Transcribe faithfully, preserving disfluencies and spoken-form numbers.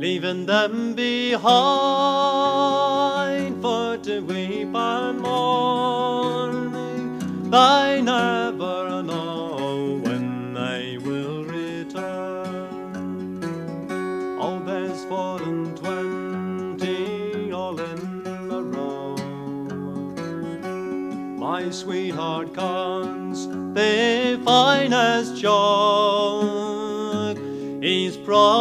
leaving them behind for to weep and mourning. They never know when they will return. Oh, there's four and twenty all in the row. My sweetheart comes, the finest joy. He's proud.